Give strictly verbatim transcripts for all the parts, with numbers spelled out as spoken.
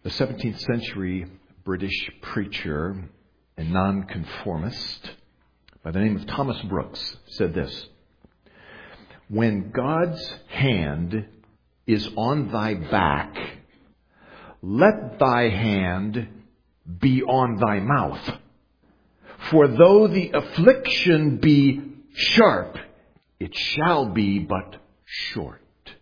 A seventeenth century British preacher and nonconformist by the name of Thomas Brooks said this: "When God's hand is on thy back, let thy hand be on thy mouth. For though the affliction be sharp, it shall be but short."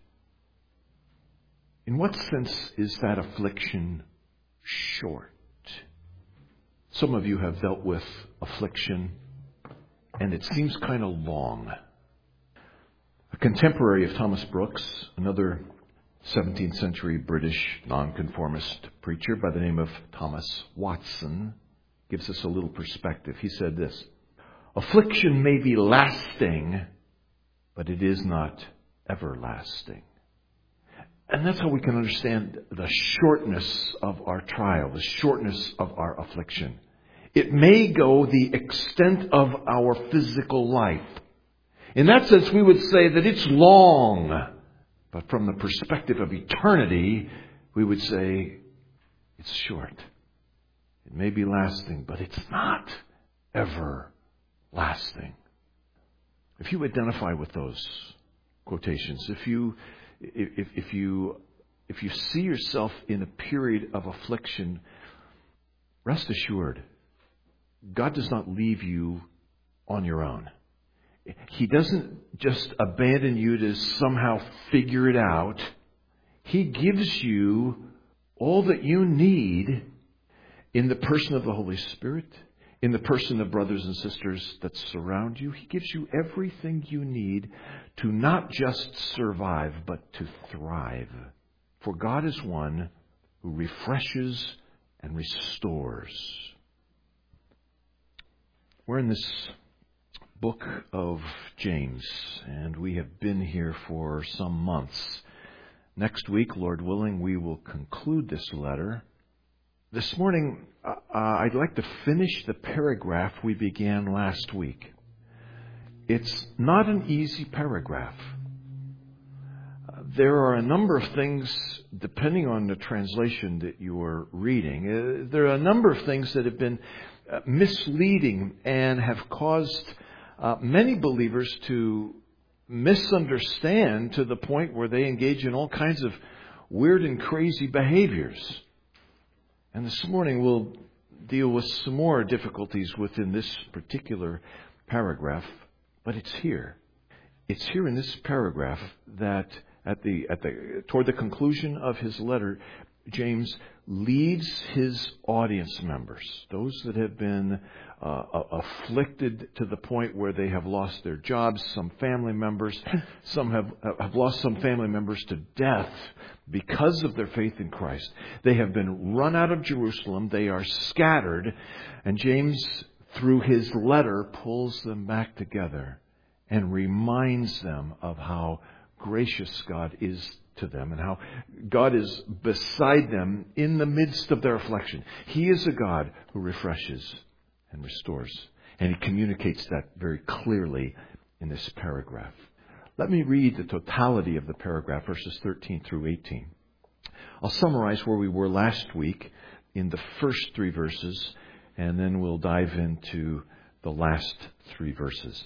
In what sense is that affliction short? Some of you have dealt with affliction, and it seems kind of long. A contemporary of Thomas Brooks, another seventeenth century British nonconformist preacher by the name of Thomas Watson, gives us a little perspective. He said this: "Affliction may be lasting, but it is not everlasting." And that's how we can understand the shortness of our trial, the shortness of our affliction. It may go the extent of our physical life. In that sense, we would say that it's long. But from the perspective of eternity, we would say it's short. It may be lasting, but it's not everlasting. If you identify with those quotations, if you If, if you if you see yourself in a period of affliction, rest assured, God does not leave you on your own. He doesn't just abandon you to somehow figure it out. He gives you all that you need in the person of the Holy Spirit, in the person of brothers and sisters that surround you. He gives you everything you need to not just survive, but to thrive. For God is one who refreshes and restores. We're in this book of James, and we have been here for some months. Next week, Lord willing, we will conclude this letter. This morning, uh, I'd like to finish the paragraph we began last week. It's not an easy paragraph. Uh, there are a number of things, depending on the translation that you are reading, uh, there are a number of things that have been uh, misleading and have caused uh, many believers to misunderstand to the point where they engage in all kinds of weird and crazy behaviors. And this morning we'll deal with some more difficulties within this particular paragraph, but it's here. It's here in this paragraph that at the at the toward the conclusion of his letter, James leads his audience members, those that have been uh, afflicted to the point where they have lost their jobs, some family members, some have, have lost some family members to death because of their faith in Christ. They have been run out of Jerusalem. They are scattered. And James, through his letter, pulls them back together and reminds them of how gracious God is to them and how God is beside them in the midst of their affliction. He is a God who refreshes and restores. And he communicates that very clearly in this paragraph. Let me read the totality of the paragraph, verses thirteen through eighteen. I'll summarize where we were last week in the first three verses, and then we'll dive into the last three verses.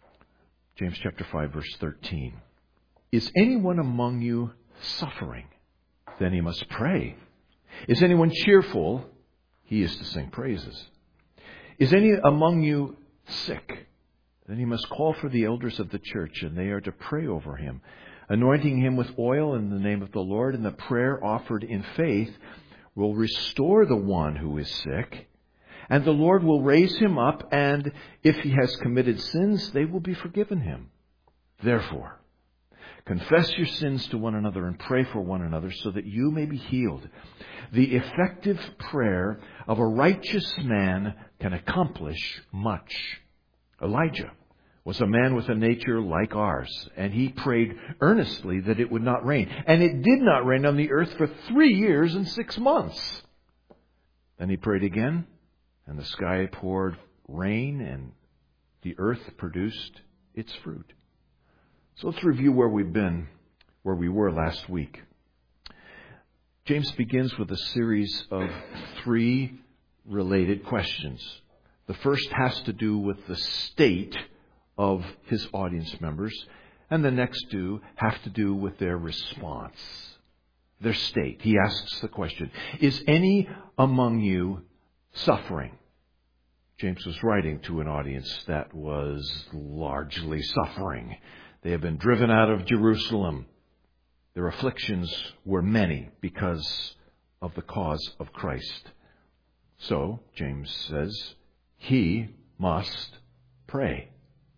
James chapter five, verse thirteen. Is anyone among you suffering? Then he must pray. Is anyone cheerful? He is to sing praises. Is any among you sick? Then he must call for the elders of the church, and they are to pray over him, anointing him with oil in the name of the Lord, and the prayer offered in faith will restore the one who is sick, and the Lord will raise him up, and if he has committed sins, they will be forgiven him. Therefore, confess your sins to one another and pray for one another so that you may be healed. The effective prayer of a righteous man can accomplish much. Elijah was a man with a nature like ours, and he prayed earnestly that it would not rain. And it did not rain on the earth for three years and six months. Then he prayed again, and the sky poured rain, and the earth produced its fruit. So let's review where we've been, where we were last week. James begins with a series of three related questions. The first has to do with the state of his audience members, and the next two have to do with their response, their state. He asks the question, is any among you suffering? James was writing to an audience that was largely suffering. They had been driven out of Jerusalem. Their afflictions were many because of the cause of Christ. So, James says, he must pray.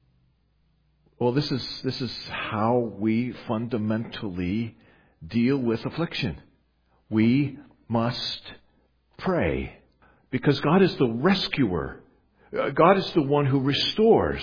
Well, this is this is how we fundamentally deal with affliction. We must pray because God is the rescuer. God is the one who restores.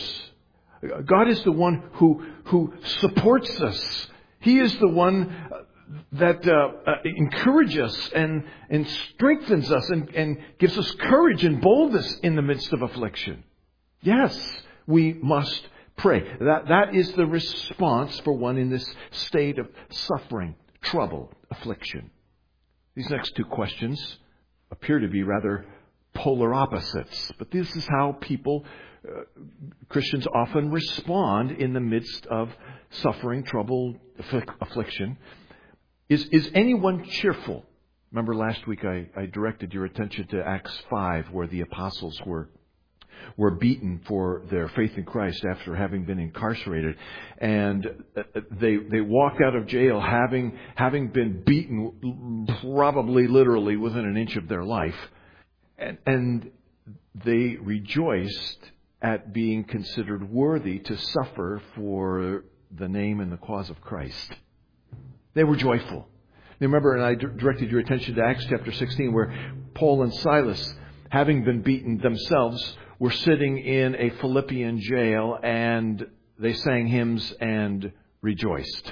God is the one who who supports us. He is the one that uh, uh, encourages us and, and strengthens us and, and gives us courage and boldness in the midst of affliction. Yes, we must pray. That That is the response for one in this state of suffering, trouble, affliction. These next two questions appear to be rather polar opposites, but this is how people, uh, Christians often respond in the midst of suffering, trouble, afflic- affliction. Is, is anyone cheerful? Remember last week I, I directed your attention to Acts five, where the apostles were were beaten for their faith in Christ after having been incarcerated. And they they walked out of jail having having been beaten probably literally within an inch of their life. And, and they rejoiced at being considered worthy to suffer for the name and the cause of Christ. They were joyful. You remember, and I directed your attention to Acts chapter sixteen, where Paul and Silas, having been beaten themselves, were sitting in a Philippian jail, and they sang hymns and rejoiced.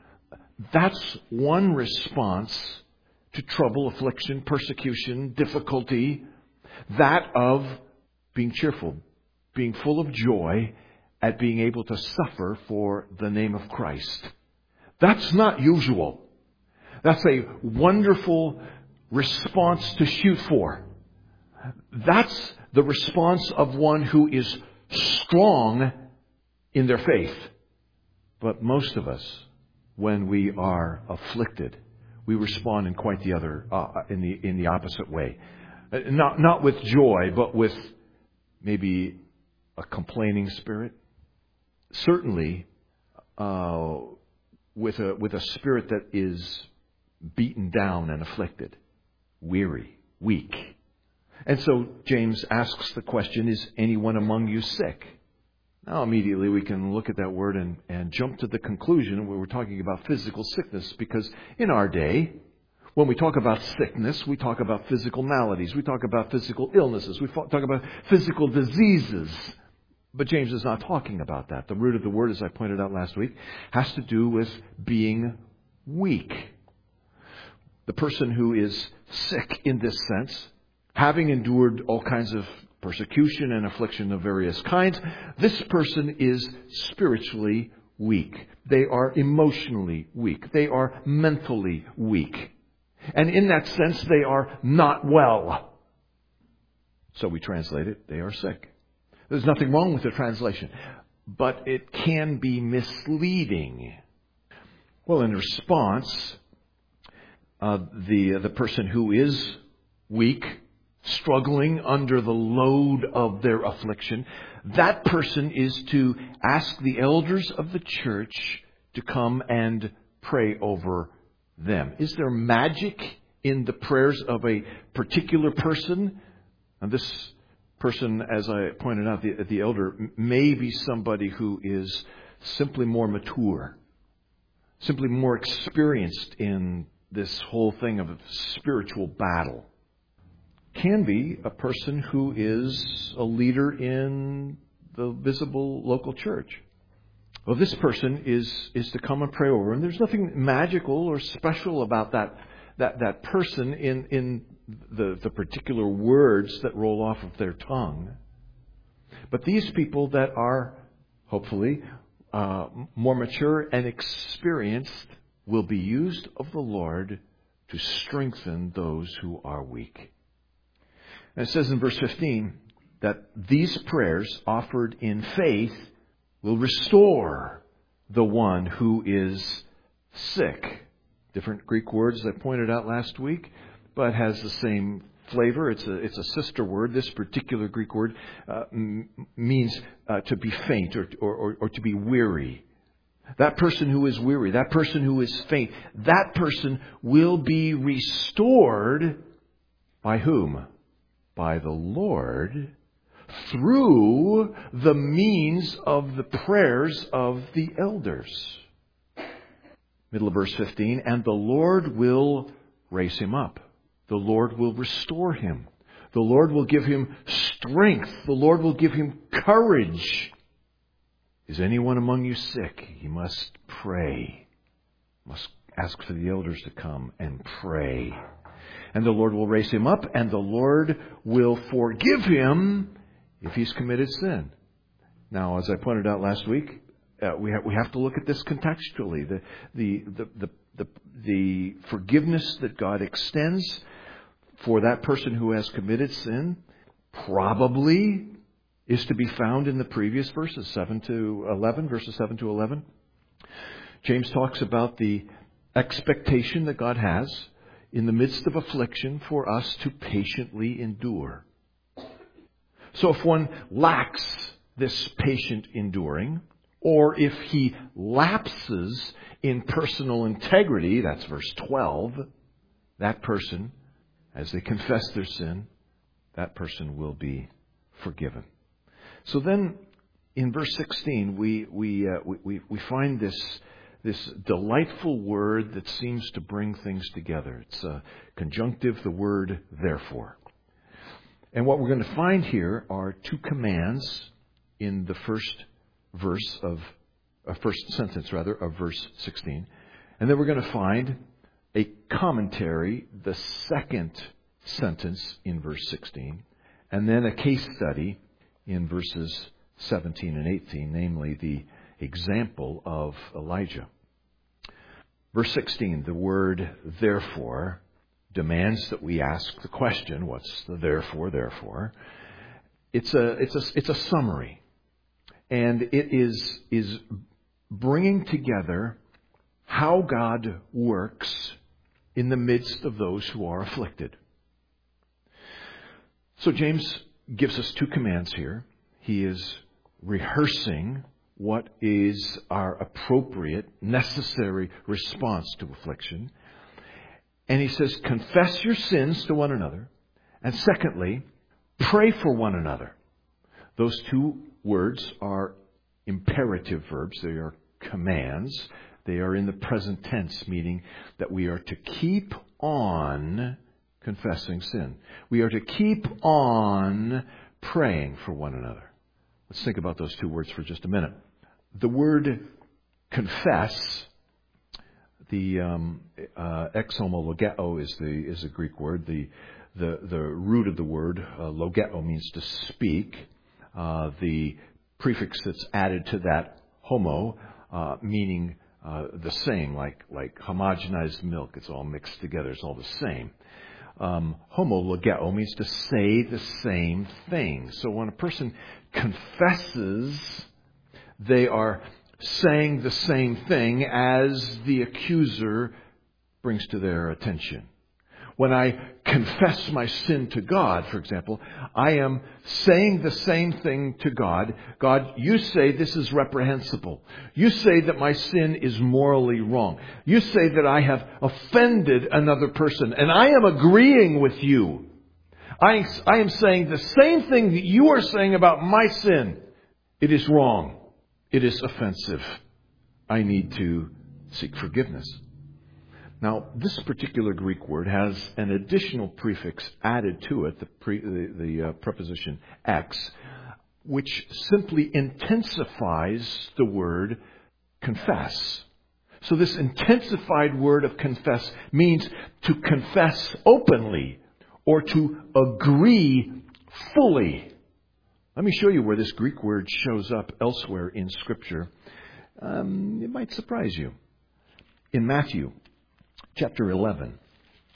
That's one response to trouble, affliction, persecution, difficulty, that of being cheerful, being full of joy at being able to suffer for the name of Christ. That's not usual. That's a wonderful response to shoot for. That's the response of one who is strong in their faith. But most of us, when we are afflicted, we respond in quite the other, uh, in the in the opposite way. Not not with joy, but with maybe a complaining spirit. Certainly, uh, with a with a spirit that is beaten down and afflicted, weary, weak. And so James asks the question, is anyone among you sick? Now immediately we can look at that word and, and jump to the conclusion where we're talking about physical sickness, because in our day, when we talk about sickness, we talk about physical maladies, we talk about physical illnesses, we talk about physical diseases. But James is not talking about that. The root of the word, as I pointed out last week, has to do with being weak. The person who is sick in this sense, having endured all kinds of persecution and affliction of various kinds, this person is spiritually weak. They are emotionally weak. They are mentally weak. And in that sense, they are not well. So we translate it, they are sick. There's nothing wrong with the translation, but it can be misleading. Well, in response, uh, the the person who is weak, struggling under the load of their affliction, that person is to ask the elders of the church to come and pray over them. Is there magic in the prayers of a particular person? And this person, as I pointed out, the, the elder, may be somebody who is simply more mature, simply more experienced in this whole thing of a spiritual battle. Can be a person who is a leader in the visible local church. Well, this person is is to come and pray over, and there's nothing magical or special about that that that person in in the the particular words that roll off of their tongue. But these people that are hopefully uh, more mature and experienced will be used of the Lord to strengthen those who are weak. And it says in verse fifteen that these prayers offered in faith will restore the one who is sick. Different Greek words I pointed out last week, but has the same flavor. It's a, it's a sister word. This particular Greek word uh, m- means uh, to be faint or, or, or, or to be weary. That person who is weary, that person who is faint, that person will be restored by whom? By the Lord through the means of the prayers of the elders. Middle of verse fifteen, and the Lord will raise him up. The Lord will restore him. The Lord will give him strength. The Lord will give him courage. Is anyone among you sick? He must pray. Must ask for the elders to come and pray. And the Lord will raise him up, and the Lord will forgive him if he's committed sin. Now, as I pointed out last week, uh, we have we have to look at this contextually. The the the the the, the forgiveness that God extends for that person who has committed sin probably is to be found in the previous verses, seven to eleven, verses seven to eleven. James talks about the expectation that God has in the midst of affliction for us to patiently endure. So if one lacks this patient enduring, or if he lapses in personal integrity, that's verse twelve, that person, as they confess their sin, that person will be forgiven. So then, in verse sixteen, we we uh, we we find this this delightful word that seems to bring things together. It's a conjunctive, the word therefore. And what we're going to find here are two commands in the first verse of uh, first sentence rather of verse sixteen, and then we're going to find a commentary, the second sentence in verse sixteen, and then a case study in verses seventeen and eighteen, namely the example of Elijah. Verse sixteen, the word therefore demands that we ask the question, what's the therefore, therefore? It's a, it's a, it's a summary. And it is, is bringing together how God works in the midst of those who are afflicted. So James gives us two commands here. He is rehearsing what is our appropriate, necessary response to affliction. And he says, confess your sins to one another. And secondly, pray for one another. Those two words are imperative verbs. They are commands. They are in the present tense, meaning that we are to keep on confessing sin. We are to keep on praying for one another. Let's think about those two words for just a minute. The word confess, the um, uh, exomologeo is the is a Greek word. The the the root of the word uh, logeo means to speak. Uh, the prefix that's added to that, homo, uh, meaning uh, the same, like like homogenized milk. It's all mixed together. It's all the same. Um, homologeo means to say the same thing. So when a person confesses, they are saying the same thing as the accuser brings to their attention. When I confess my sin to God, for example, I am saying the same thing to God. God, you say this is reprehensible. You say that my sin is morally wrong. You say that I have offended another person, and I am agreeing with you. I, I am saying the same thing that you are saying about my sin. It is wrong. It is offensive. I need to seek forgiveness. Now, this particular Greek word has an additional prefix added to it, the, pre, the, the uh, preposition ex, which simply intensifies the word confess. So this intensified word of confess means to confess openly or to agree fully. Let me show you where this Greek word shows up elsewhere in Scripture. Um, it might surprise you. In Matthew chapter eleven,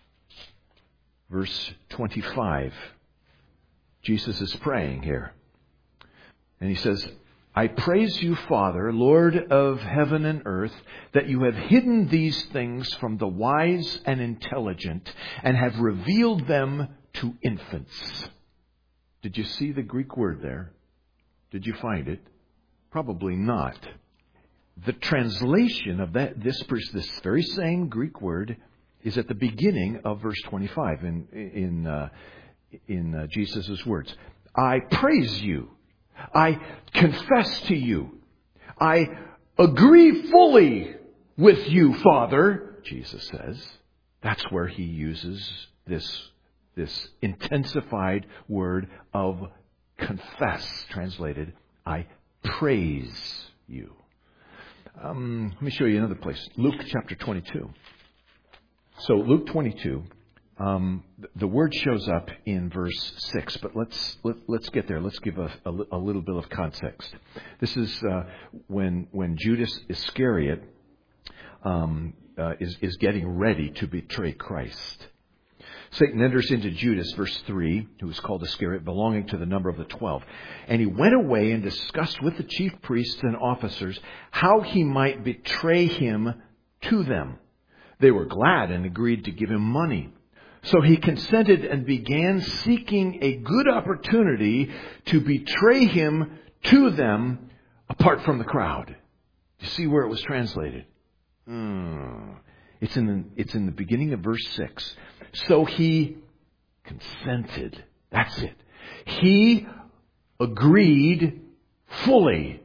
verse twenty-five. Jesus is praying here. And he says, I praise you, Father, Lord of heaven and earth, that you have hidden these things from the wise and intelligent and have revealed them to infants. Did you see the Greek word there? Did you find it? Probably not. The translation of that this this very same Greek word is at the beginning of verse twenty-five in in uh, in uh, Jesus' words. I praise you. I confess to you. I agree fully with you, Father, Jesus says. That's where he uses this, this intensified word of confess, translated, I praise you. Um, let me show you another place. Luke chapter twenty-two. So Luke twenty-two. Um, the word shows up in verse six, but let's let, let's get there. Let's give a, a, a little bit of context. This is uh, when when Judas Iscariot um, uh, is is getting ready to betray Christ. Satan enters into Judas, verse three, who is called Iscariot, belonging to the number of the twelve. And he went away and discussed with the chief priests and officers how he might betray him to them. They were glad and agreed to give him money. So he consented and began seeking a good opportunity to betray him to them apart from the crowd. You see where it was translated? Hmm. It's in the, it's in the beginning of verse six. So he consented. That's it. He agreed fully.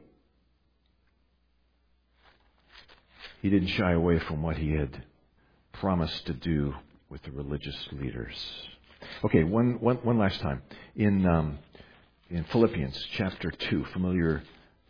He didn't shy away from what he had promised to do with the religious leaders. Okay, one, one, one last time. In, um, in Philippians chapter two, familiar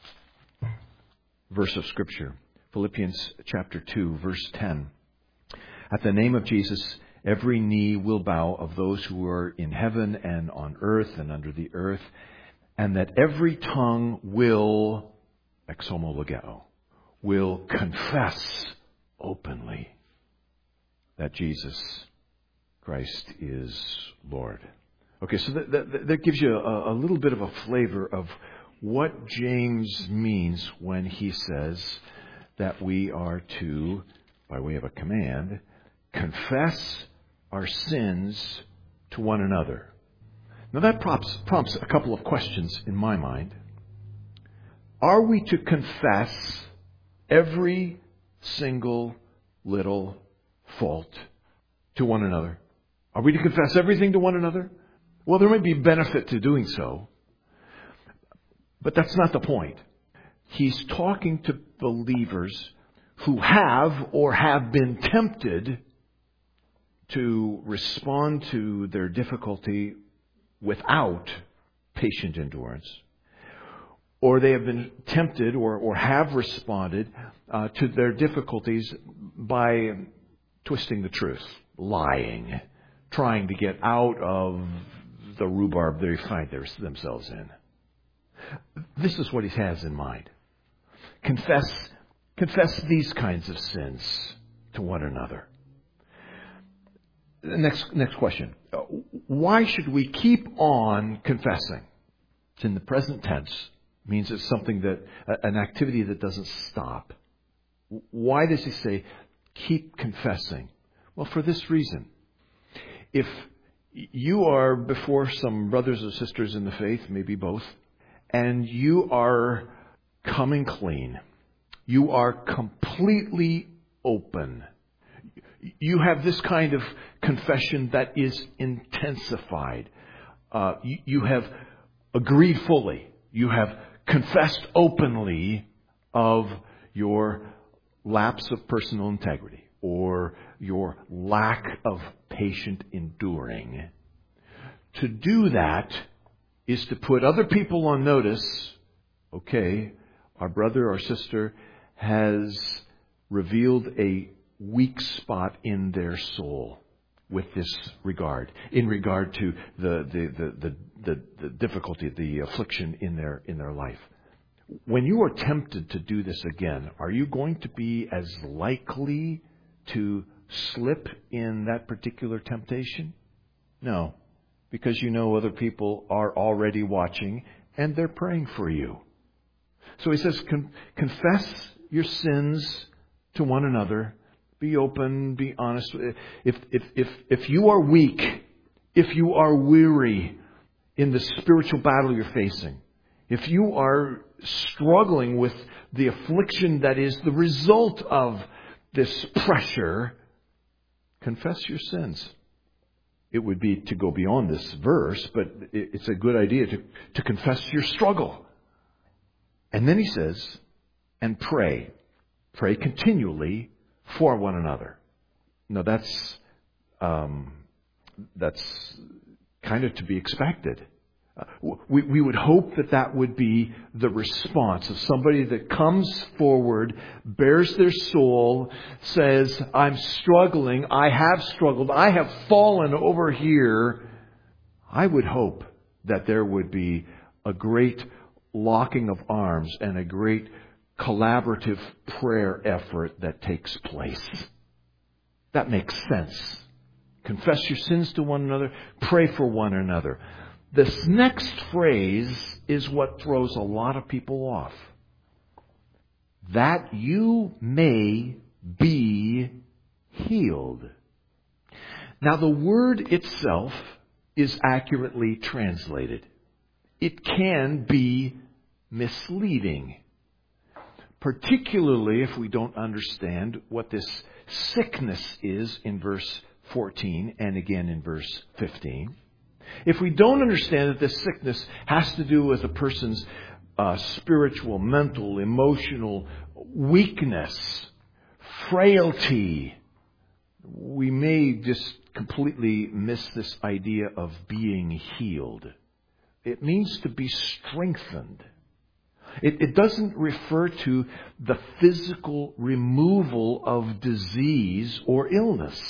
verse of Scripture. Philippians chapter two, verse ten. At the name of Jesus, every knee will bow of those who are in heaven and on earth and under the earth, and that every tongue will, exomologeo, will confess openly that Jesus Christ is Lord. Okay, so that, that, that gives you a, a little bit of a flavor of what James means when he says that we are to, by way of a command, confess our sins to one another. Now that prompts, prompts a couple of questions in my mind. Are we to confess every single little fault to one another? Are we to confess everything to one another? Well, there may be benefit to doing so, but that's not the point. He's talking to believers who have or have been tempted to respond to their difficulty without patient endurance, or they have been tempted or, or have responded uh, to their difficulties by twisting the truth, lying, trying to get out of the rhubarb they find themselves in. This is what he has in mind. Confess, confess these kinds of sins to one another. Next, next question. Why should we keep on confessing? It's in the present tense. It means it's something that, an activity that doesn't stop. Why does he say, keep confessing? Well, for this reason. If you are before some brothers or sisters in the faith, maybe both, and you are coming clean, you are completely open, you have this kind of confession that is intensified. Uh, you, you have agreed fully. You have confessed openly of your lapse of personal integrity or your lack of patient enduring. To do that is to put other people on notice. Okay, our brother or sister has revealed a weak spot in their soul with this regard, in regard to the the, the, the, the, the difficulty, the affliction in their in their life. When you are tempted to do this again, are you going to be as likely to slip in that particular temptation? No, because you know other people are already watching and they're praying for you. So he says, Con- confess your sins to one another. Be open, be honest. If, if, if, if you are weak, if you are weary in the spiritual battle you're facing, if you are struggling with the affliction that is the result of this pressure, confess your sins. It would be to go beyond this verse, but it's a good idea to, to confess your struggle. And then he says, and pray. Pray continually for one another. Now that's um, that's kind of to be expected. Uh, we, we would hope that that would be the response of somebody that comes forward, bears their soul, says, I'm struggling, I have struggled, I have fallen over here. I would hope that there would be a great locking of arms and a great collaborative prayer effort that takes place. That makes sense. Confess your sins to one another, pray for one another. This next phrase is what throws a lot of people off. That you may be healed. Now the word itself is accurately translated. It can be misleading, particularly if we don't understand what this sickness is in verse fourteen and again in verse fifteen. If we don't understand that this sickness has to do with a person's uh, spiritual, mental, emotional weakness, frailty, we may just completely miss this idea of being healed. It means to be strengthened. It, it doesn't refer to the physical removal of disease or illness.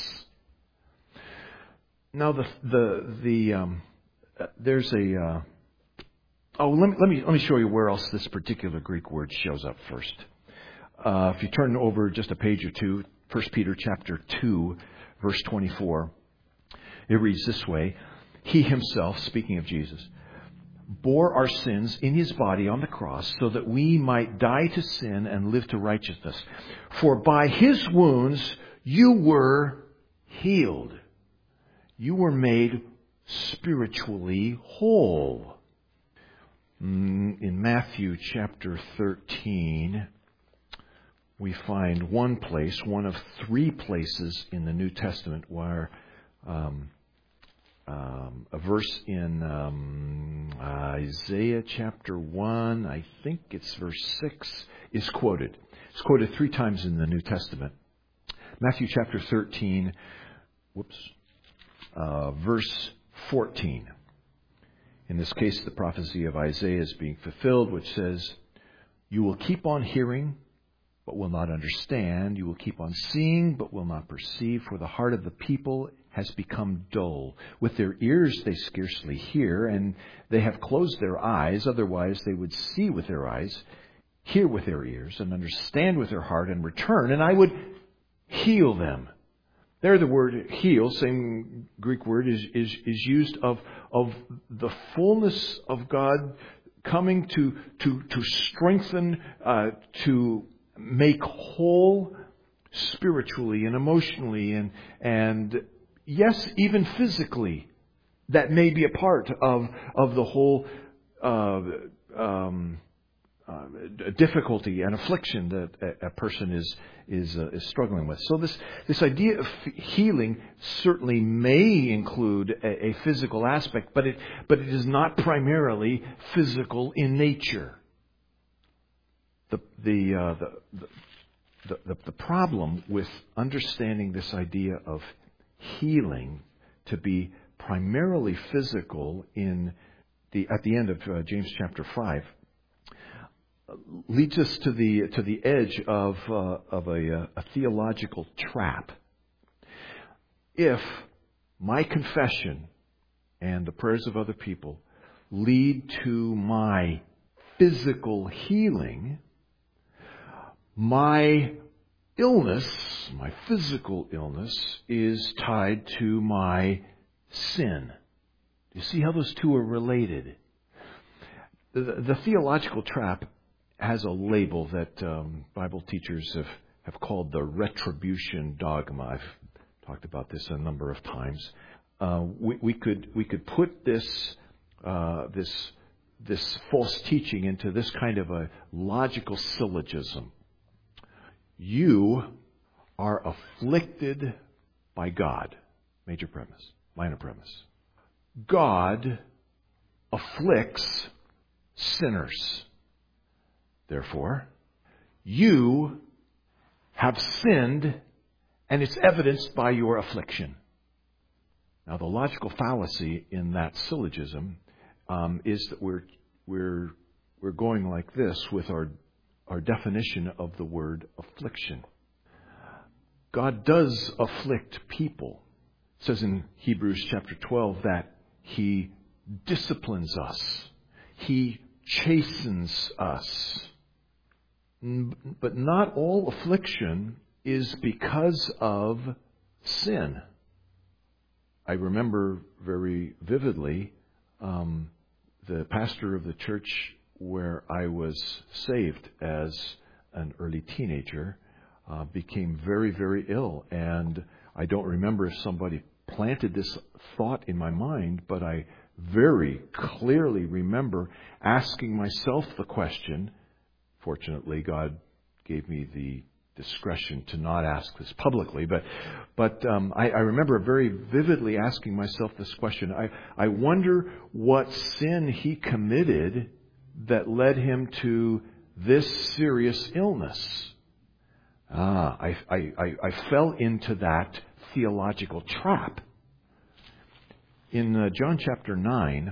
Now, the the the um, uh, there's a uh, oh let me let me let me show you where else this particular Greek word shows up first. Uh, if you turn over just a page or two, First Peter chapter two, verse twenty-four, it reads this way: He himself, speaking of Jesus, bore our sins in his body on the cross so that we might die to sin and live to righteousness. For by his wounds you were healed. You were made spiritually whole. In Matthew chapter thirteen, we find one place, one of three places in the New Testament where um, um, a verse in um, Isaiah chapter one, I think it's verse six, is quoted. It's quoted three times in the New Testament. Matthew chapter thirteen, whoops. Uh, verse fourteen. In this case, the prophecy of Isaiah is being fulfilled, which says, You will keep on hearing, but will not understand. You will keep on seeing, but will not perceive. For the heart of the people has become dull. With their ears they scarcely hear, and they have closed their eyes. Otherwise they would see with their eyes, hear with their ears, and understand with their heart, and return, and I would heal them. There the word heal, same Greek word, is, is, is used of, of the fullness of God coming to, to, to strengthen, uh, to make whole spiritually and emotionally and, and yes, even physically. That may be a part of, of the whole uh, um, uh, difficulty and affliction that a, a person is is uh, is struggling with. So this this idea of healing certainly may include a, a physical aspect, but it but it is not primarily physical in nature. The the uh, the, the the the problem with understanding this idea of healing to be primarily physical in the at the end of uh, James chapter five leads us to the to the edge of uh, of a, a theological trap. If my confession and the prayers of other people lead to my physical healing, my illness, my physical illness, is tied to my sin. You see how those two are related? The, the theological trap has a label that um, Bible teachers have, have called the retribution dogma. I've talked about this a number of times. Uh, we, we could we could put this uh, this this false teaching into this kind of a logical syllogism. You are afflicted by God. Major premise. Minor premise. God afflicts sinners. Therefore, you have sinned, and it's evidenced by your affliction. Now, the logical fallacy in that syllogism um, is that we're we're we're going like this with our our definition of the word affliction. God does afflict people. It says in Hebrews chapter twelve that He disciplines us. He chastens us. But not all affliction is because of sin. I remember very vividly um, the pastor of the church where I was saved as an early teenager uh, became very, very ill. And I don't remember if somebody planted this thought in my mind, but I very clearly remember asking myself the question. Fortunately, God gave me the discretion to not ask this publicly, but but um, I, I remember very vividly asking myself this question. I, I wonder what sin he committed that led him to this serious illness. Ah, I, I, I, I fell into that theological trap. In uh, John chapter nine,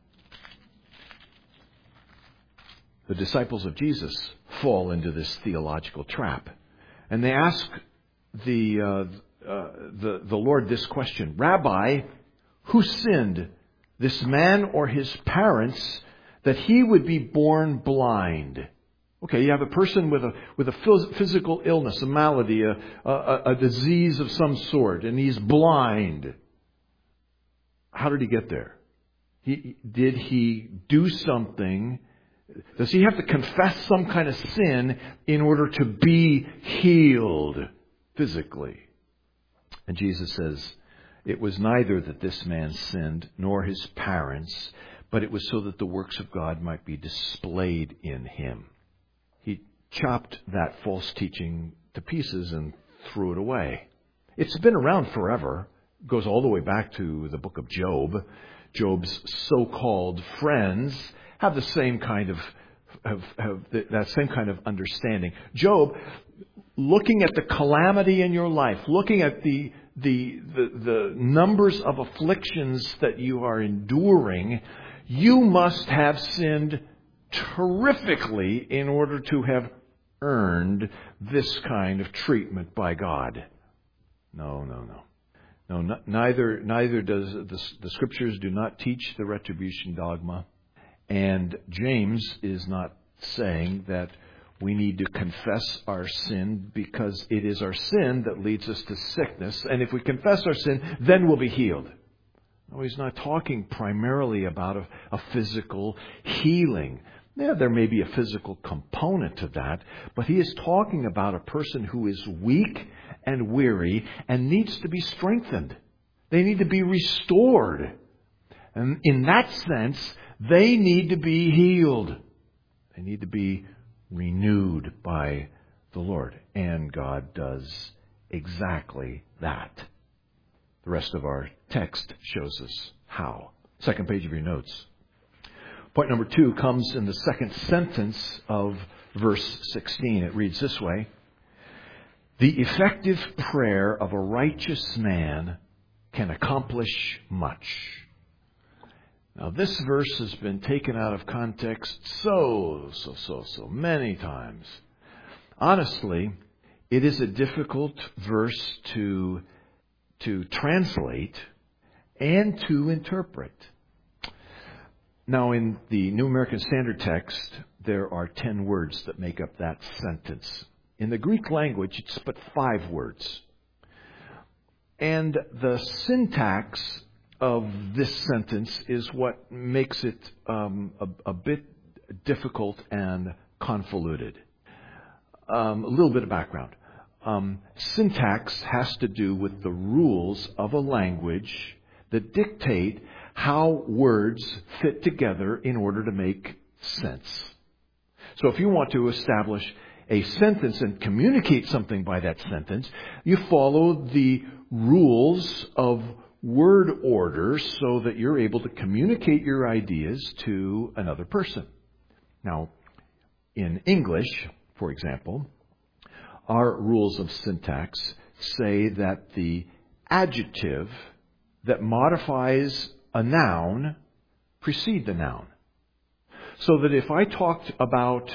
the disciples of Jesus fall into this theological trap. And they ask the, uh, uh, the, the Lord this question: Rabbi, who sinned, this man or his parents, that he would be born blind? Okay, you have a person with a with a physical illness, a malady, a, a, a disease of some sort, and he's blind. How did he get there? He, did he do something? Does he have to confess some kind of sin in order to be healed physically? And Jesus says, it was neither that this man sinned nor his parents, but it was so that the works of God might be displayed in him. He chopped that false teaching to pieces and threw it away. It's been around forever. It goes all the way back to the book of Job. Job's so-called friends have the same kind of have, have that same kind of understanding. Job, looking at the calamity in your life, looking at the the the, the numbers of afflictions that you are enduring, you must have sinned terrifically in order to have earned this kind of treatment by God. No, no, no. No, n- neither neither does the, the Scriptures do not teach the retribution dogma. And James is not saying that we need to confess our sin because it is our sin that leads us to sickness. And if we confess our sin, then we'll be healed. No, he's not talking primarily about a, a physical healing. Yeah, there may be a physical component to that, but he is talking about a person who is weak and weary and needs to be strengthened. They need to be restored. And in that sense, they need to be healed. They need to be renewed by the Lord. And God does exactly that. The rest of our text shows us how. Second page of your notes. Point number two comes in the second sentence of verse sixteen. It reads this way: the effective prayer of a righteous man can accomplish much. Now, this verse has been taken out of context so, so, so, so many times. Honestly, it is a difficult verse to, to translate and to interpret. Now, in the New American Standard Text, there are ten words that make up that sentence. In the Greek language, it's but five words. And the syntax of this sentence is what makes it um, a, a bit difficult and convoluted. Um, a little bit of background. Um, syntax has to do with the rules of a language that dictate how words fit together in order to make sense. So if you want to establish a sentence and communicate something by that sentence, you follow the rules of word order so that you're able to communicate your ideas to another person. Now, in English, for example, our rules of syntax say that the adjective that modifies a noun precede the noun. So that if I talked about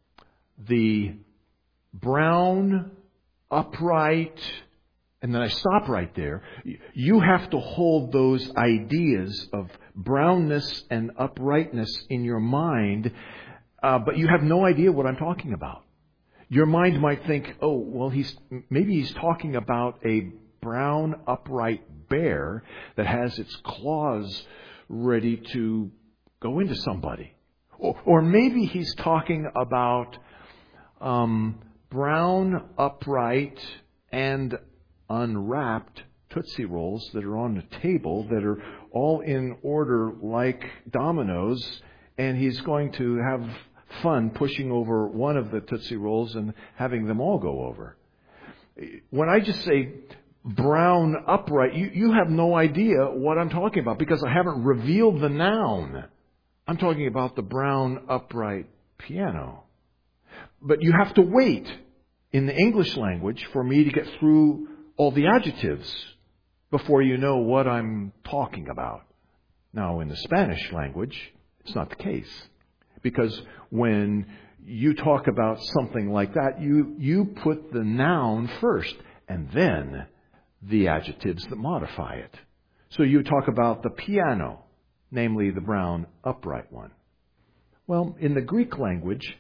the brown, upright, and then I stop right there, you have to hold those ideas of brownness and uprightness in your mind, uh, but you have no idea what I'm talking about. Your mind might think, oh, well, he's maybe he's talking about a brown, upright bear that has its claws ready to go into somebody. Or, or maybe he's talking about um, brown, upright, and unwrapped Tootsie Rolls that are on the table that are all in order like dominoes, and he's going to have fun pushing over one of the Tootsie Rolls and having them all go over. When I just say brown, upright, you, you have no idea what I'm talking about because I haven't revealed the noun. I'm talking about the brown, upright piano. But you have to wait in the English language for me to get through all the adjectives before you know what I'm talking about. Now, in the Spanish language, it's not the case. Because when you talk about something like that, you, you put the noun first and then the adjectives that modify it. So you talk about the piano, namely the brown, upright one. Well, in the Greek language,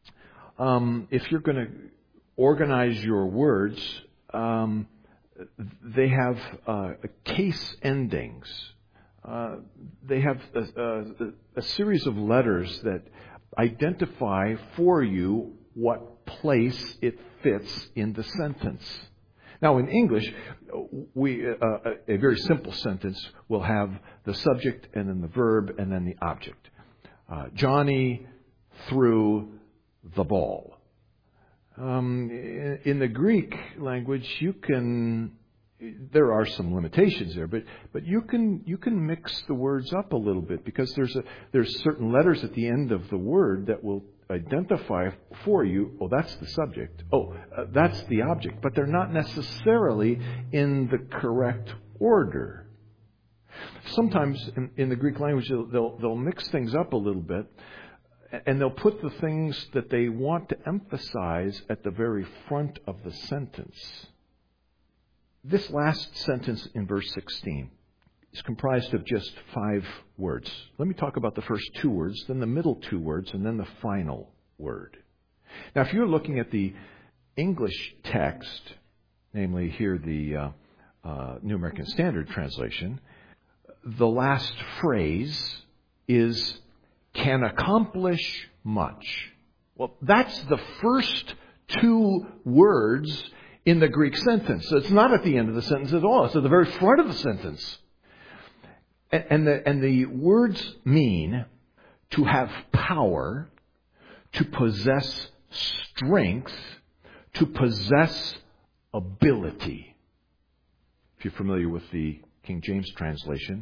um, if you're going to organize your words, um, they have uh, case endings. Uh, they have a, a, a series of letters that identify for you what place it fits in the sentence. Now, in English, we uh, a very simple sentence will have the subject and then the verb and then the object. Uh, Johnny threw the ball. Um, in, in the Greek language, you can. There are some limitations there, but but you can you can mix the words up a little bit because there's a there's certain letters at the end of the word that will identify for you. Oh, that's the subject. Oh, uh, that's the object. But they're not necessarily in the correct order. Sometimes in, in the Greek language they'll, they'll they'll mix things up a little bit, and they'll put the things that they want to emphasize at the very front of the sentence. This last sentence in verse sixteen is comprised of just five words. Let me talk about the first two words, then the middle two words, and then the final word. Now, if you're looking at the English text, namely here the uh, uh, New American Standard Translation, the last phrase is, can accomplish much. Well, that's the first two words in the Greek sentence. So it's not at the end of the sentence at all. It's at the very front of the sentence. And, and, the, and the words mean to have power, to possess strength, to possess ability. If you're familiar with the King James translation,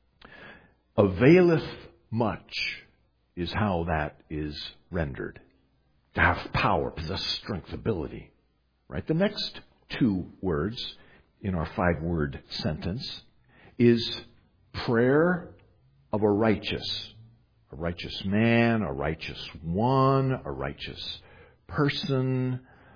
availeth much is how that is rendered. To have power, possess strength, ability. Right? The next two words in our five-word sentence is prayer of a righteous. A righteous man, a righteous one, a righteous person.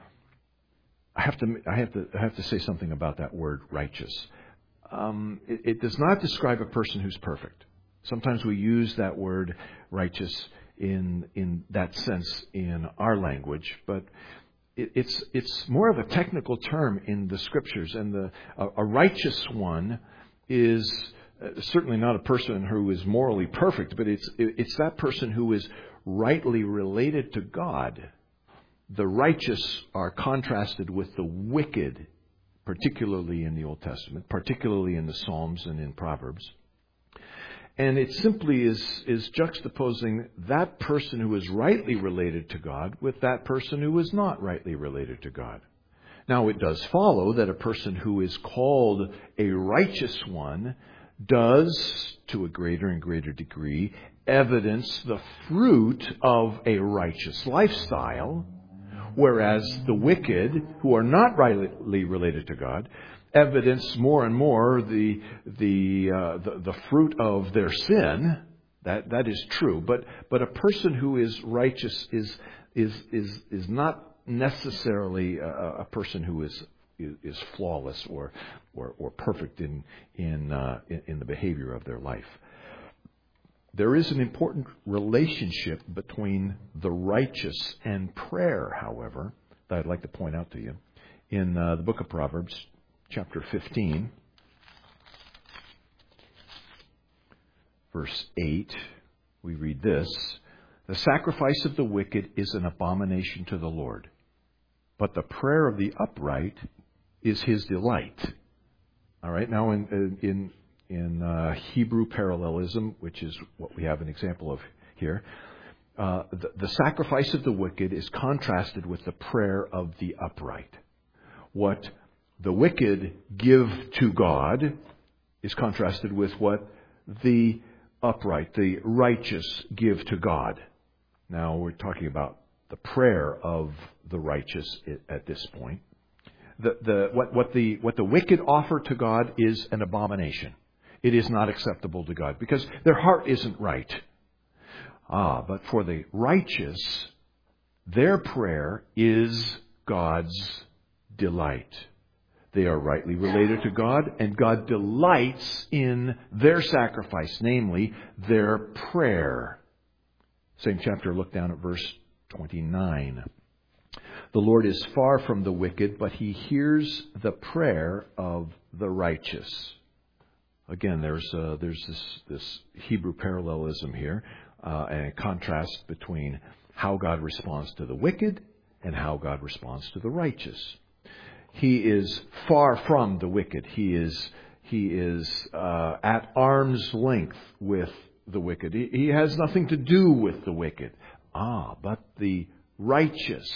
I have to, I have to, I have to say something about that word righteous. Um, it, it does not describe a person who's perfect. Sometimes we use that word righteous in in that sense in our language, but It's it's more of a technical term in the Scriptures, and the a, a righteous one is uh, certainly not a person who is morally perfect, but it's it's that person who is rightly related to God. The righteous are contrasted with the wicked, particularly in the Old Testament, particularly in the Psalms and in Proverbs. And it simply is, is juxtaposing that person who is rightly related to God with that person who is not rightly related to God. Now, it does follow that a person who is called a righteous one does, to a greater and greater degree, evidence the fruit of a righteous lifestyle, whereas the wicked, who are not rightly related to God, evidence more and more the the, uh, the the fruit of their sin. That that is true. But but a person who is righteous is is is is not necessarily a, a person who is is flawless or or, or perfect in in, uh, in in the behavior of their life. There is an important relationship between the righteous and prayer, however, that I'd like to point out to you. In uh, the book of Proverbs, chapter fifteen, verse eight, we read this: "The sacrifice of the wicked is an abomination to the Lord, but the prayer of the upright is his delight." All right, now in in in uh, Hebrew parallelism, which is what we have an example of here, uh, the, the sacrifice of the wicked is contrasted with the prayer of the upright. What the wicked give to God is contrasted with what the upright, the righteous, give to God. Now we're talking about the prayer of the righteous at this point. The, the, what, what, the, what the wicked offer to God is an abomination. It is not acceptable to God because their heart isn't right. Ah, but for the righteous, their prayer is God's delight. They are rightly related to God, and God delights in their sacrifice, namely their prayer. Same chapter, look down at verse twenty-nine. "The Lord is far from the wicked, but he hears the prayer of the righteous." Again, there's uh, there's this, this Hebrew parallelism here, uh, and a contrast between how God responds to the wicked and how God responds to the righteous. He is far from the wicked. He is he is uh, at arm's length with the wicked. He, he has nothing to do with the wicked. Ah, but the righteous,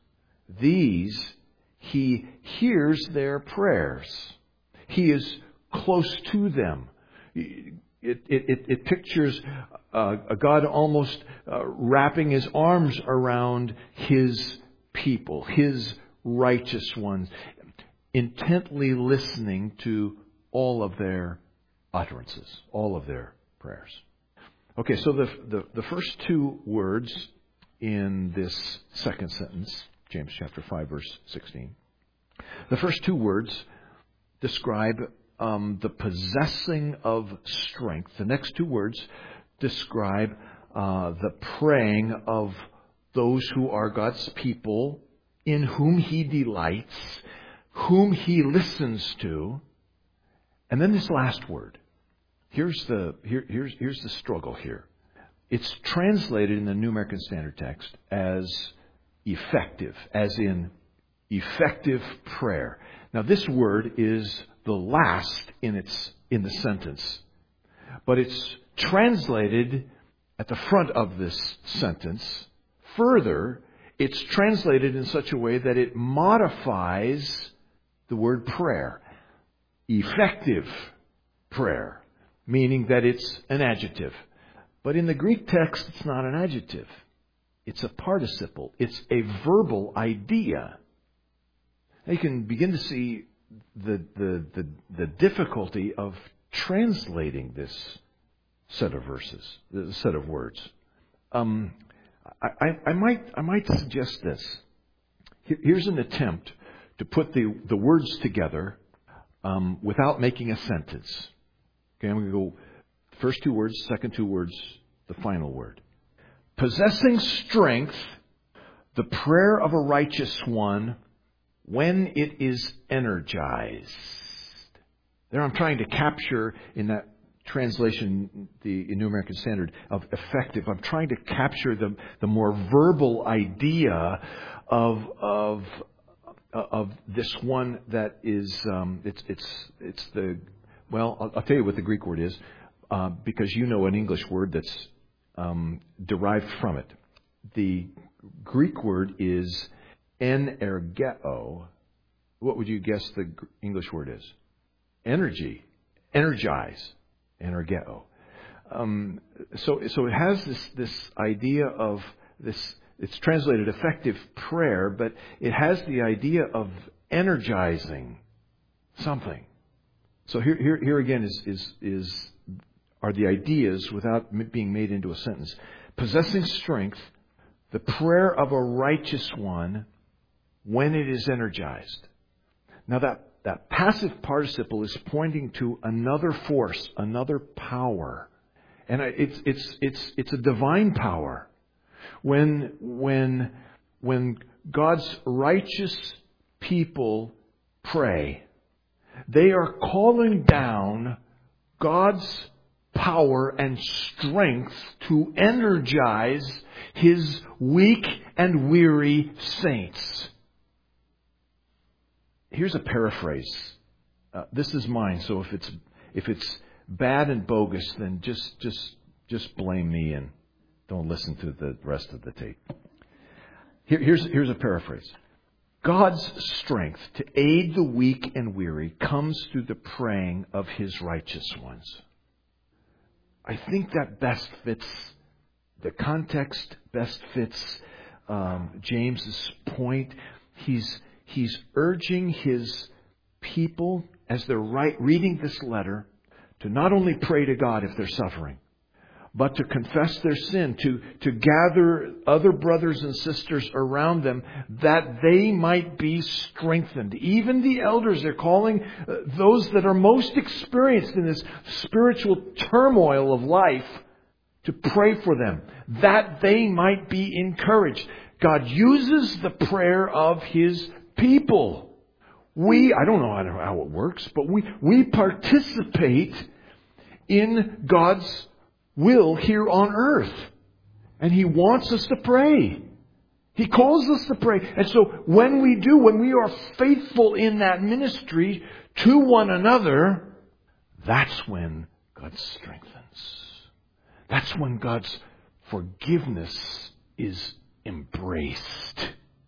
these, he hears their prayers. He is close to them. It, it, it, it pictures uh, a God almost uh, wrapping his arms around his people, his righteous ones, intently listening to all of their utterances, all of their prayers. Okay, so the, the, the first two words in this second sentence, James chapter five, verse sixteen, the first two words describe um, the possessing of strength. The next two words describe uh, the praying of those who are God's people, in whom he delights, whom he listens to. And then this last word. Here's the here, here's here's the struggle here. It's translated in the New American Standard Text as effective, as in effective prayer. Now this word is the last in its in the sentence, but it's translated at the front of this sentence. Further, it's translated in such a way that it modifies the word prayer. Effective prayer, meaning that it's an adjective. But in the Greek text, it's not an adjective. It's a participle. It's a verbal idea. Now you can begin to see the, the, the, the difficulty of translating this set of verses, this set of words. Um, I, I, I might I might suggest this. Here's an attempt to put the, the words together um, without making a sentence. Okay, I'm going to go first two words, second two words, the final word. Possessing strength, the prayer of a righteous one, when it is energized. There I'm trying to capture in that translation, the New American Standard, of effective. I'm trying to capture the the more verbal idea of of of this one that is um, it's it's it's the well. I'll, I'll tell you what the Greek word is, uh, because you know an English word that's um, derived from it. The Greek word is energeo. What would you guess the English word is? Energy, energize, energeo. Um, so, so it has this this idea of this. It's translated effective prayer, but it has the idea of energizing something. So here, here, here again is is is are the ideas without being made into a sentence. Possessing strength, the prayer of a righteous one, when it is energized. Now that, that passive participle is pointing to another force, another power. And it's, it's, it's, it's a divine power. When, when, when God's righteous people pray, they are calling down God's power and strength to energize His weak and weary saints. Here's a paraphrase. Uh, this is mine, so if it's if it's bad and bogus, then just just just blame me and don't listen to the rest of the tape. Here, here's here's a paraphrase. God's strength to aid the weak and weary comes through the praying of His righteous ones. I think that best fits the context, best fits um, James's point. He's He's urging his people, as they're right, reading this letter, to not only pray to God if they're suffering, but to confess their sin, to, to gather other brothers and sisters around them that they might be strengthened. Even the elders, they're calling uh, those that are most experienced in this spiritual turmoil of life to pray for them, that they might be encouraged. God uses the prayer of His people. We, I don't know how it works, but we, we participate in God's will here on earth. And He wants us to pray. He calls us to pray. And so when we do, when we are faithful in that ministry to one another, that's when God strengthens. That's when God's forgiveness is embraced.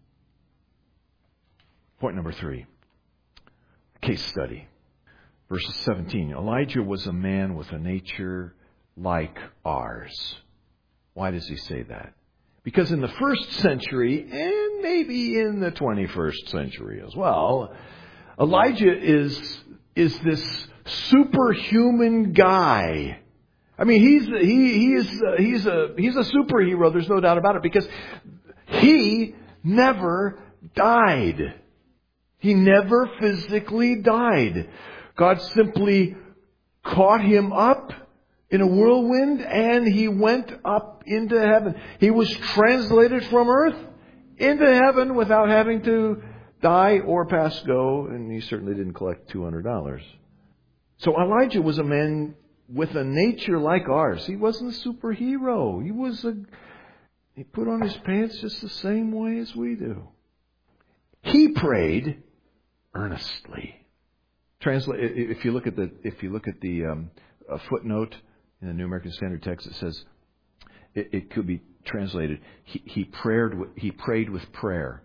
Point number three, case study. Verse seventeen, Elijah was a man with a nature like ours. Why does he say that? Because in the first century, and maybe in the twenty-first century as well, Elijah is, is this superhuman guy. I mean, he's, he, he is, uh, he's a, he's a superhero. There's no doubt about it, because he never died. He never physically died. God simply caught him up in a whirlwind and he went up into heaven. He was translated from earth into heaven without having to die or pass go, and he certainly didn't collect two hundred dollars. So Elijah was a man with a nature like ours. He wasn't a superhero. He was a, he put on his pants just the same way as we do. He prayed earnestly. Translate. If you look at the if you look at the um, a footnote in the New American Standard Text, it says it, it could be translated. He, he prayed. He prayed with prayer.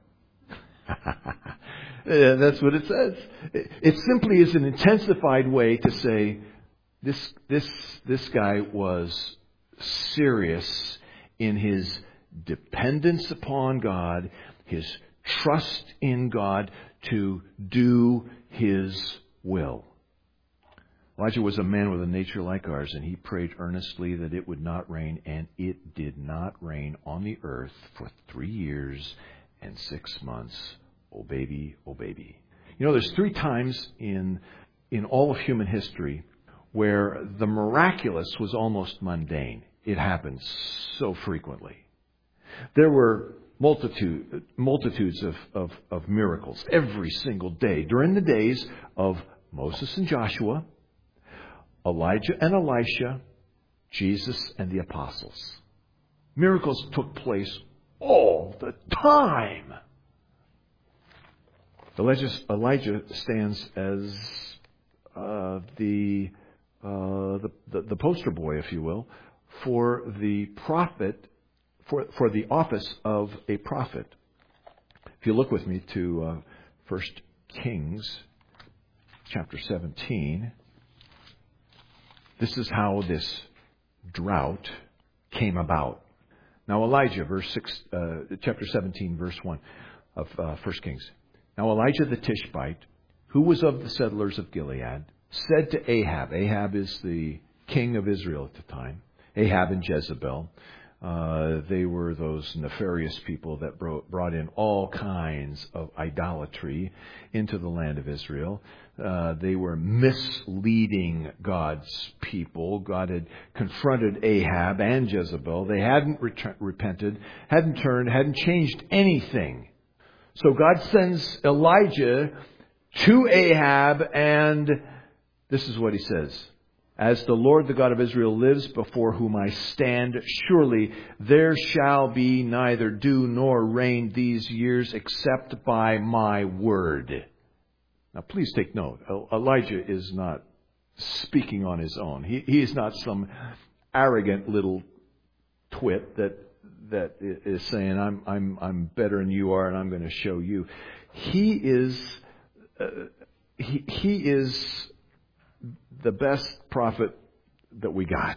Yeah, that's what it says. It, it simply is an intensified way to say this this this guy was serious in his dependence upon God, his trust in God to do His will. Elijah was a man with a nature like ours, and he prayed earnestly that it would not rain, and it did not rain on the earth for three years and six months. Oh baby, oh baby. You know, there's three times in in all of human history where the miraculous was almost mundane. It happened so frequently. There were multitude, multitudes of, of, of miracles every single day during the days of Moses and Joshua, Elijah and Elisha, Jesus and the apostles. Miracles took place all the time. Elijah, Elijah stands as uh, the, uh, the, the the poster boy, if you will, for the prophet, for for the office of a prophet. If you look with me to uh, First Kings, chapter seventeen, this is how this drought came about. Now Elijah, verse six, uh, chapter seventeen, verse one of uh, First Kings. Now Elijah the Tishbite, who was of the settlers of Gilead, said to Ahab, Ahab is the king of Israel at the time, Ahab and Jezebel, uh, they were those nefarious people that brought in all kinds of idolatry into the land of Israel. Uh, they were misleading God's people. God had confronted Ahab and Jezebel. They hadn't ret- repented, hadn't turned, hadn't changed anything. So God sends Elijah to Ahab, and this is what he says. As the Lord, the God of Israel, lives before whom I stand, surely there shall be neither dew nor rain these years except by my word. Now, please take note. Elijah is not speaking on his own. He, he is not some arrogant little twit that that is saying, I'm I'm I'm better than you are, and I'm going to show you. He is uh, he he is the best prophet that we got.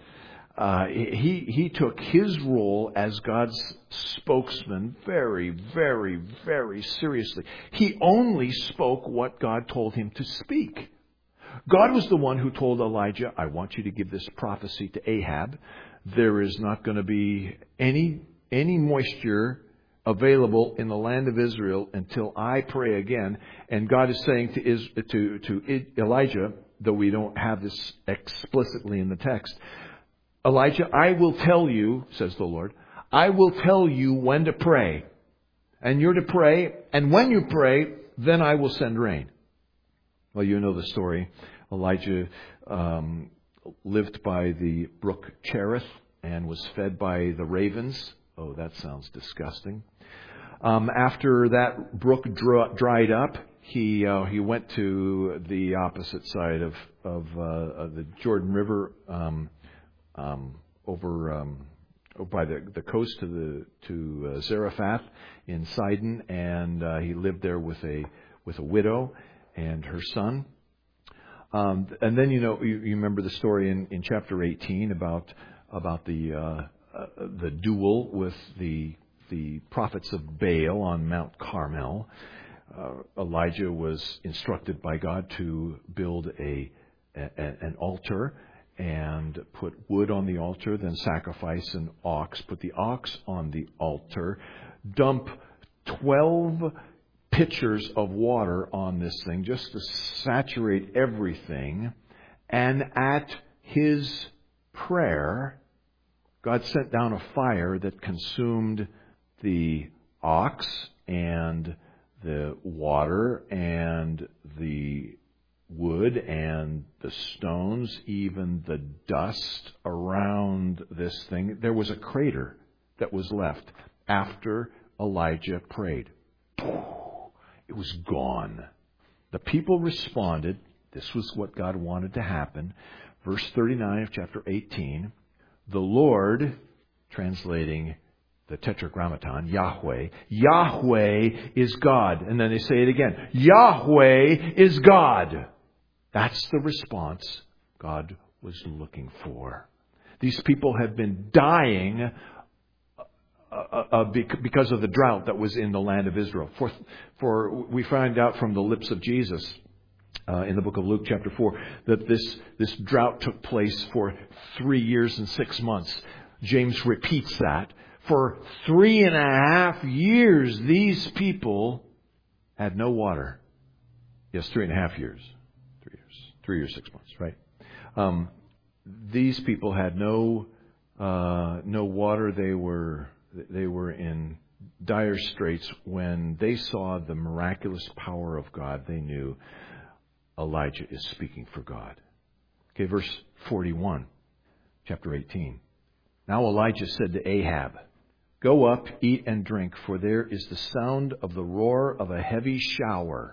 Uh, he he took his role as God's spokesman very, very, very seriously. He only spoke what God told him to speak. God was the one who told Elijah, I want you to give this prophecy to Ahab. There is not going to be any any moisture available in the land of Israel until I pray again. And God is saying to Is, to, to Elijah, though we don't have this explicitly in the text, Elijah, I will tell you, says the Lord, I will tell you when to pray. And you're to pray, and when you pray, then I will send rain. Well, you know the story. Elijah um, lived by the brook Cherith and was fed by the ravens. Oh, that sounds disgusting. Um, after that brook dr- dried up, he uh, he went to the opposite side of of, uh, of the Jordan River, um, um, over um, by the the coast to the to uh, Zarephath in Sidon, and uh, he lived there with a with a widow and her son. Um, and then you know you, you remember the story in, in chapter eighteen about about the uh, uh, the duel with the the prophets of Baal on Mount Carmel. Uh, Elijah was instructed by God to build a, a an altar and put wood on the altar, then sacrifice an ox, put the ox on the altar, dump twelve pitchers of water on this thing just to saturate everything. And at his prayer, God sent down a fire that consumed the ox and the water and the wood and the stones, even the dust around this thing. There was a crater that was left after Elijah prayed. It was gone. The people responded. This was what God wanted to happen. Verse thirty-nine of chapter eighteen. The Lord, translating the Tetragrammaton, Yahweh. Yahweh is God. And then they say it again. Yahweh is God. That's the response God was looking for. These people have been dying Uh, uh, because of the drought that was in the land of Israel. For, for we find out from the lips of Jesus uh, in the book of Luke chapter four that this, this drought took place for three years and six months. James repeats that. For three and a half years, these people had no water. Yes, three and a half years. Three years. Three years, six months, right? Um, these people had no uh, no water. They were... They were in dire straits. When they saw the miraculous power of God, they knew Elijah is speaking for God. Okay, verse forty-one, chapter eighteen. Now Elijah said to Ahab, "Go up, eat and drink, for there is the sound of the roar of a heavy shower."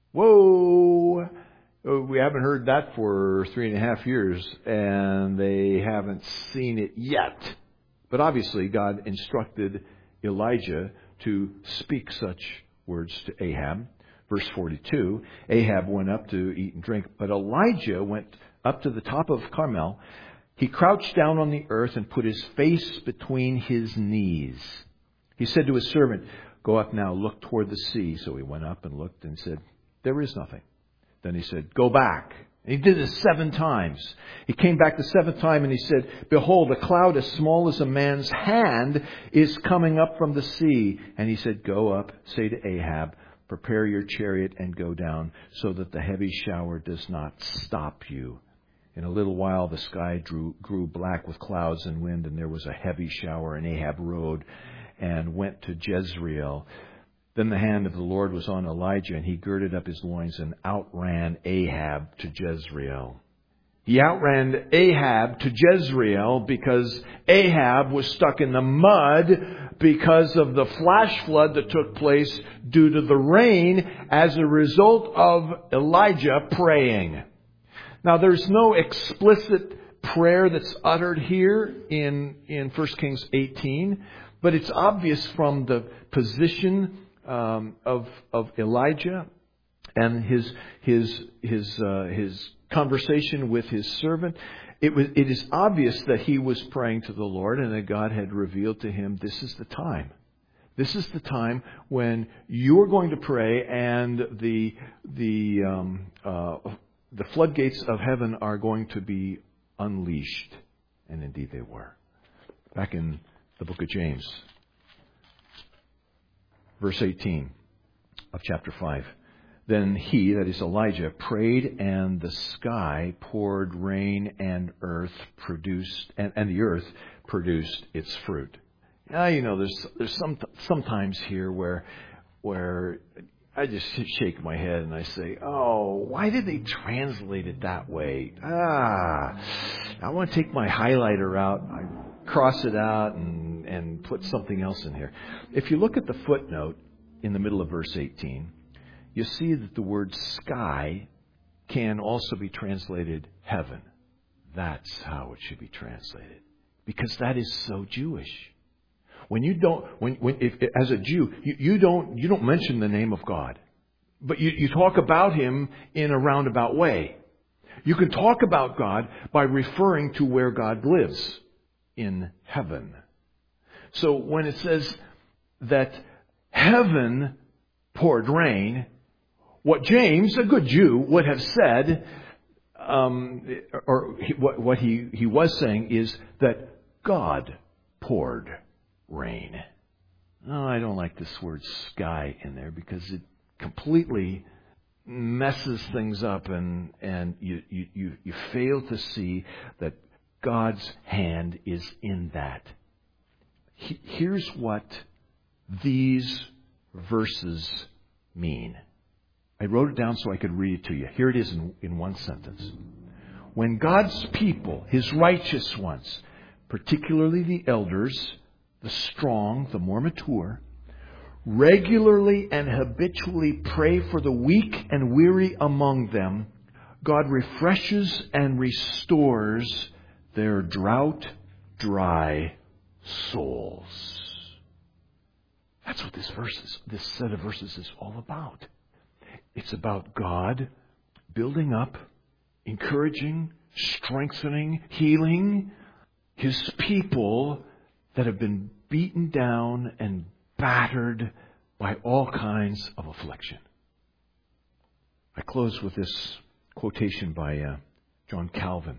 Whoa! We haven't heard that for three and a half years, and they haven't seen it yet. But obviously, God instructed Elijah to speak such words to Ahab. Verse forty-two, Ahab went up to eat and drink, but Elijah went up to the top of Carmel. He crouched down on the earth and put his face between his knees. He said to his servant, "Go up now, look toward the sea." So he went up and looked and said, "There is nothing." Then he said, "Go back." And he did this seven times. He came back the seventh time and he said, "Behold, a cloud as small as a man's hand is coming up from the sea." And he said, "Go up, say to Ahab, prepare your chariot and go down, so that the heavy shower does not stop you." In a little while the sky drew, grew black with clouds and wind, and there was a heavy shower, and Ahab rode and went to Jezreel. Then the hand of the Lord was on Elijah, and he girded up his loins and outran Ahab to Jezreel. He outran Ahab to Jezreel because Ahab was stuck in the mud because of the flash flood that took place due to the rain as a result of Elijah praying. Now, there's no explicit prayer that's uttered here in, in First Kings eighteen, but it's obvious from the position um, of, of Elijah and his his his uh, his conversation with his servant. It was it is obvious that he was praying to the Lord, and that God had revealed to him, this is the time. This is the time when you're going to pray, and the the um, uh, the floodgates of heaven are going to be unleashed. And indeed they were. Back in the book of James, verse eighteen of chapter five. Then he, that is Elijah, prayed, and the sky poured rain, and earth produced, and, and the earth produced its fruit. Now, you know, there's there's some sometimes here where where I just shake my head and I say, "Oh, why did they translate it that way? Ah, I want to take my highlighter out, I cross it out, and and put something else in here." If you look at the footnote in the middle of verse eighteen, you see that the word sky can also be translated heaven. That's how it should be translated, because that is so Jewish. When you don't, when, when if, as a Jew, you, you don't, you don't mention the name of God, but you, you talk about Him in a roundabout way. You can talk about God by referring to where God lives, in heaven. So when it says that heaven poured rain, what James, a good Jew, would have said, um, or he, what, what he, he was saying is that God poured rain. Oh, I don't like this word sky in there because it completely messes things up, and, and you, you, you, you fail to see that God's hand is in that. He, here's what these verses mean. I wrote it down so I could read it to you. Here it is in, in one sentence. When God's people, His righteous ones, particularly the elders, the strong, the more mature, regularly and habitually pray for the weak and weary among them, God refreshes and restores their drought, dry souls. That's what this verse is, this set of verses is all about. It's about God building up, encouraging, strengthening, healing His people that have been beaten down and battered by all kinds of affliction. I close with this quotation by uh, John Calvin.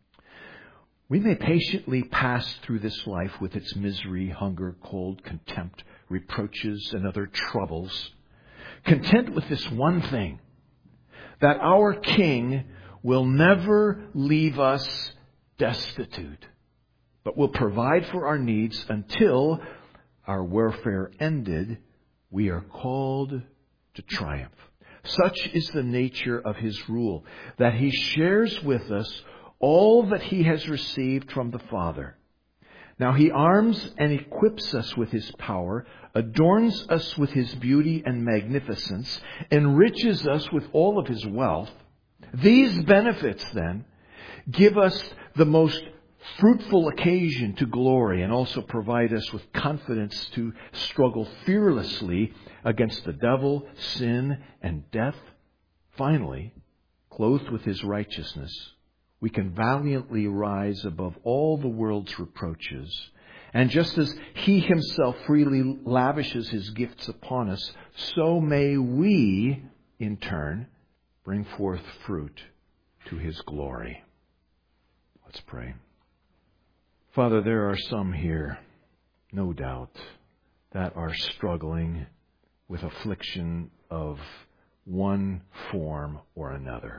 "We may patiently pass through this life with its misery, hunger, cold, contempt, reproaches, and other troubles, content with this one thing, that our King will never leave us destitute, but will provide for our needs until, our warfare ended, we are called to triumph. Such is the nature of His rule, that He shares with us all that he has received from the Father. Now he arms and equips us with his power, adorns us with his beauty and magnificence, enriches us with all of his wealth. These benefits, then, give us the most fruitful occasion to glory and also provide us with confidence to struggle fearlessly against the devil, sin, and death. Finally, clothed with his righteousness, we can valiantly rise above all the world's reproaches. And just as he himself freely lavishes his gifts upon us, so may we, in turn, bring forth fruit to his glory. Let's pray. Father, there are some here, no doubt, that are struggling with affliction of one form or another.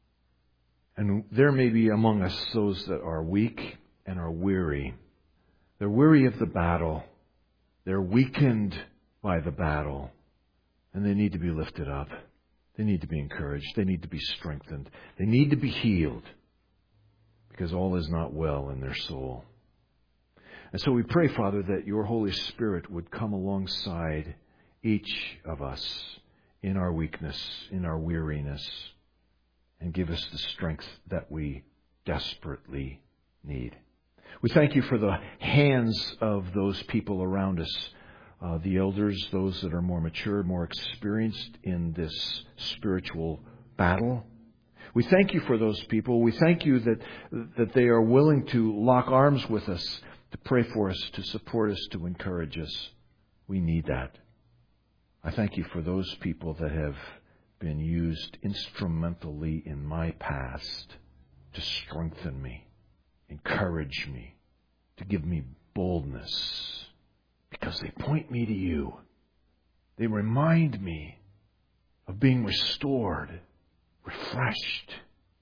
And there may be among us those that are weak and are weary. They're weary of the battle. They're weakened by the battle. And they need to be lifted up. They need to be encouraged. They need to be strengthened. They need to be healed. Because all is not well in their soul. And so we pray, Father, that your Holy Spirit would come alongside each of us in our weakness, in our weariness, and give us the strength that we desperately need. We thank you for the hands of those people around us, uh, the elders, those that are more mature, more experienced in this spiritual battle. We thank you for those people. We thank you that that they are willing to lock arms with us, to pray for us, to support us, to encourage us. We need that. I thank you for those people that have been used instrumentally in my past to strengthen me, encourage me, to give me boldness, because they point me to you. They remind me of being restored, refreshed,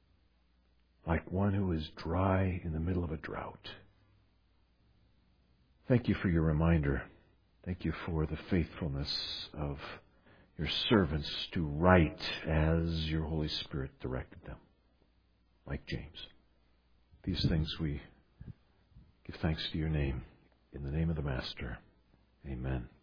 like one who is dry in the middle of a drought. Thank you for your reminder. Thank you for the faithfulness of your servants to write as your Holy Spirit directed them, like James. These things we give thanks to your name. In the name of the Master, amen.